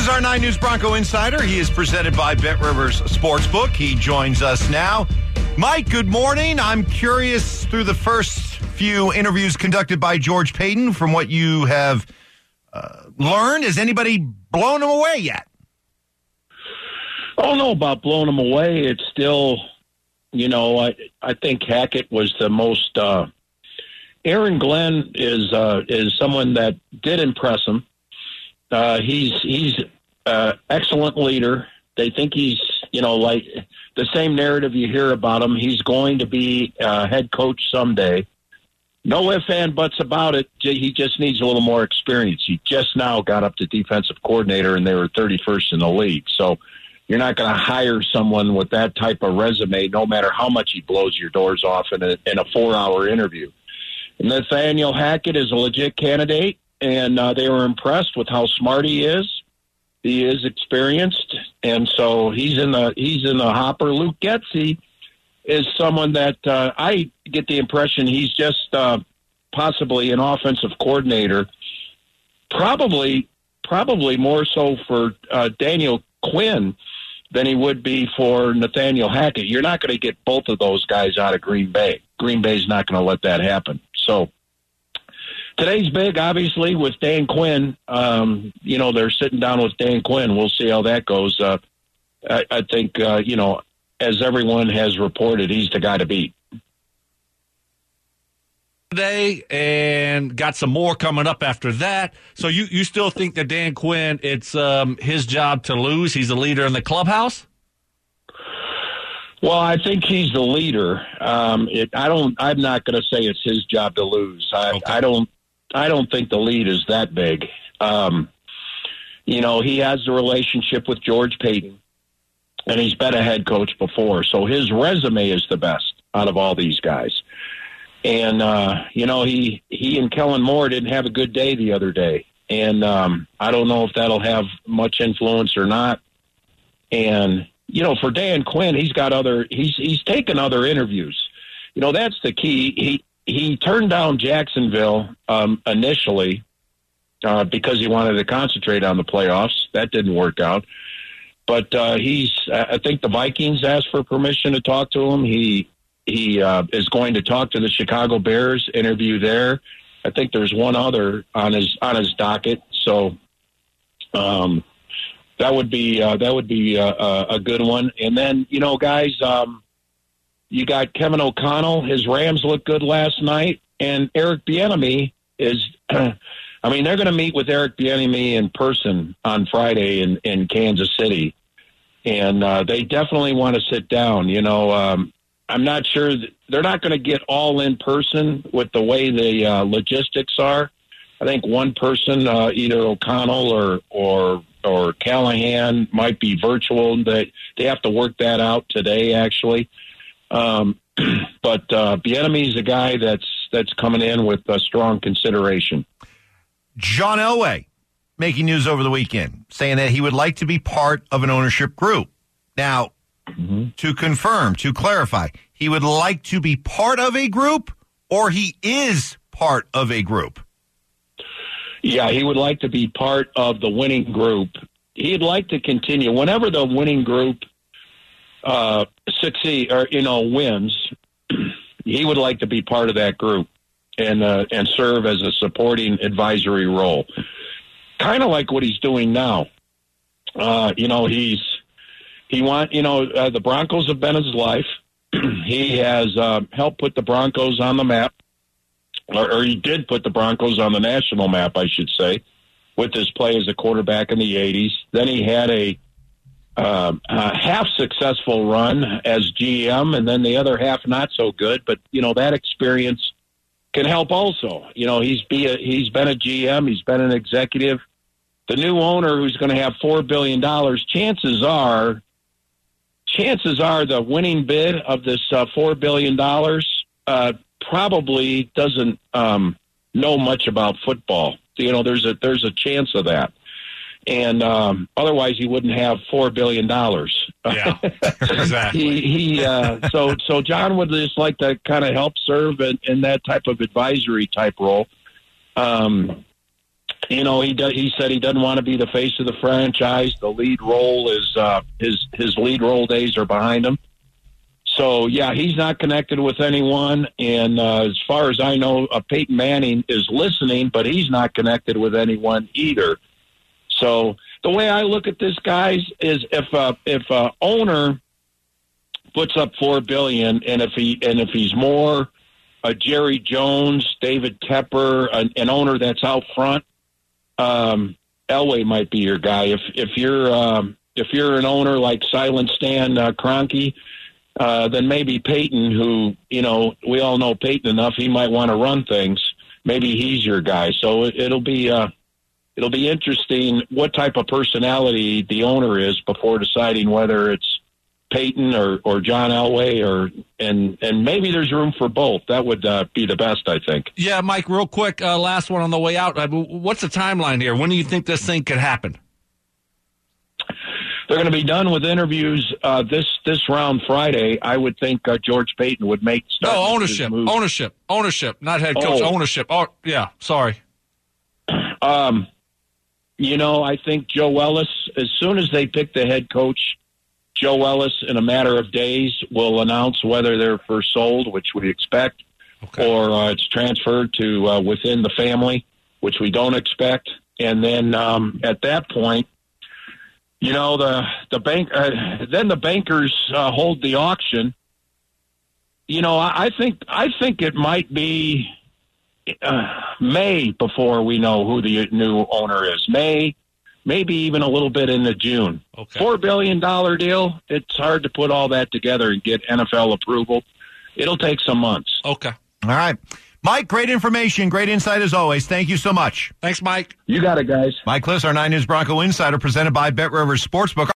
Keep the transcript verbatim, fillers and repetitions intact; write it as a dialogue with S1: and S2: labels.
S1: is our nine News Bronco Insider. He is presented by BetRivers Sportsbook. He joins us now. Mike, good morning. I'm curious, through the first few interviews conducted by George Paton, from what you have uh, learned, has anybody blown him away yet?
S2: I don't know about blowing him away. It's still, you know, I I think Hackett was the most. Uh, Aaron Glenn is uh, is someone that did impress him. Uh, he's he's uh, excellent leader. They think he's, you know, like the same narrative you hear about him. He's going to be uh, head coach someday. No ifs and buts about it. He just needs a little more experience. He just now got up to defensive coordinator, and they were thirty-first in the league. So you're not going to hire someone with that type of resume, no matter how much he blows your doors off in a, in a four-hour interview. Nathaniel Hackett is a legit candidate, and uh, they were impressed with how smart he is. He is experienced, and so he's in the he's in the hopper. Luke Getsy is someone that uh, I get the impression he's just uh, possibly an offensive coordinator, probably probably more so for uh, Daniel Quinn than he would be for Nathaniel Hackett. You're not going to get both of those guys out of Green Bay. Green Bay's not going to let that happen. So today's big, obviously, with Dan Quinn. Um, you know, they're sitting down with Dan Quinn. We'll see how that goes. Uh, I, I think, uh, you know, as everyone has reported, he's the guy to beat.
S3: Today, and got some more coming up after that. So you, you still think that Dan Quinn, it's um, his job to lose? He's the leader in the clubhouse?
S2: Well, I think he's the leader. Um, it, I don't. I'm not going to say it's his job to lose. I,
S3: okay.
S2: I don't. I don't think the lead is that big. Um, you know, he has a relationship with George Paton, and he's been a head coach before, so his resume is the best out of all these guys. And uh, you know, he he and Kellen Moore didn't have a good day the other day, and um, I don't know if that'll have much influence or not. And you know, for Dan Quinn, he's got other. He's he's taken other interviews. You know, that's the key. He he turned down Jacksonville um, initially uh, because he wanted to concentrate on the playoffs. That didn't work out. But uh, he's. I think the Vikings asked for permission to talk to him. He he uh, is going to talk to the Chicago Bears. Interview there. I think there's one other on his on his docket. So. Um, That would be uh, that would be uh, a good one. And then, you know, guys, um, you got Kevin O'Connell. His Rams looked good last night. And Eric Bieniemy is, I mean, they're going to meet with Eric Bieniemy in person on Friday in, in Kansas City. And uh, they definitely want to sit down. You know, um, I'm not sure that they're not going to get all in person with the way the uh, logistics are. I think one person, uh, either O'Connell or or or Callahan, might be virtual. They they have to work that out today, actually. Um, but uh, Bieniemy is a guy that's that's coming in with a strong consideration.
S1: John Elway making news over the weekend, saying that he would like to be part of an ownership group. Now, mm-hmm. to confirm, to clarify, he would like to be part of a group, or he is part of a group?
S2: Yeah, he would like to be part of the winning group. He'd like to continue. Whenever the winning group uh, succeed or you know wins, he would like to be part of that group and uh, and serve as a supporting advisory role, kind of like what he's doing now. Uh, you know, he's he want you know uh, the Broncos have been his life. He has uh, helped put the Broncos on the map. Or, or he did put the Broncos on the national map, I should say, with his play as a quarterback in the eighties. Then he had a, uh, a half-successful run as G M, and then the other half not so good. But, you know, that experience can help also. You know, he's, be a, he's been a G M. He's been an executive. The new owner who's going to have four billion dollars, chances are, chances are the winning bid of this uh, four billion dollars uh, probably doesn't um, know much about football. You know, there's a there's a chance of that, and um, otherwise he wouldn't have four billion dollars.
S3: Yeah, exactly.
S2: he he. Uh, so so John would just like to kind of help serve in, in that type of advisory type role. Um, you know, he do, he said he doesn't want to be the face of the franchise. The lead role is uh, his his lead role days are behind him. So yeah, he's not connected with anyone. And uh, as far as I know, uh, Peyton Manning is listening, but he's not connected with anyone either. So the way I look at this, guys, is if uh, if a owner puts up four billion, and if he and if he's more a Jerry Jones, David Tepper, an, an owner that's out front, um, Elway might be your guy. If if you're um, if you're an owner like Silent Stan uh, Kroenke, uh, then maybe Peyton, who you know we all know Peyton enough, he might want to run things. Maybe he's your guy. So it, it'll be. Uh, It'll be interesting what type of personality the owner is before deciding whether it's Peyton or, or John Elway, or and and maybe there's room for both. That would uh, be the best, I think.
S3: Yeah, Mike, real quick, uh, last one on the way out. Uh, what's the timeline here? When do you think this thing could happen?
S2: They're going to be done with interviews uh, this this round Friday. I would think uh, George Payton would make start
S3: no ownership, ownership, ownership, not head coach,
S2: oh.
S3: ownership. Oh, yeah, sorry.
S2: Um. You know, I think Joe Ellis, as soon as they pick the head coach, Joe Ellis, in a matter of days, will announce whether they're first sold, which we expect, okay. or uh, it's transferred to uh, within the family, which we don't expect. And then um, at that point, you know, the the bank, uh, then the bankers uh, hold the auction. You know, I, I think I think it might be. Uh, May before we know who the new owner is. May, maybe even a little bit into June.
S3: Okay.
S2: Four billion dollar deal. It's hard to put all that together and get N F L approval. It'll take some months.
S3: Okay.
S1: All right. Mike, great information, great insight as always. Thank you so much.
S3: Thanks, Mike.
S2: You got it, guys.
S1: Mike Klis, our Nine News Bronco Insider, presented by Bet Rivers Sportsbook.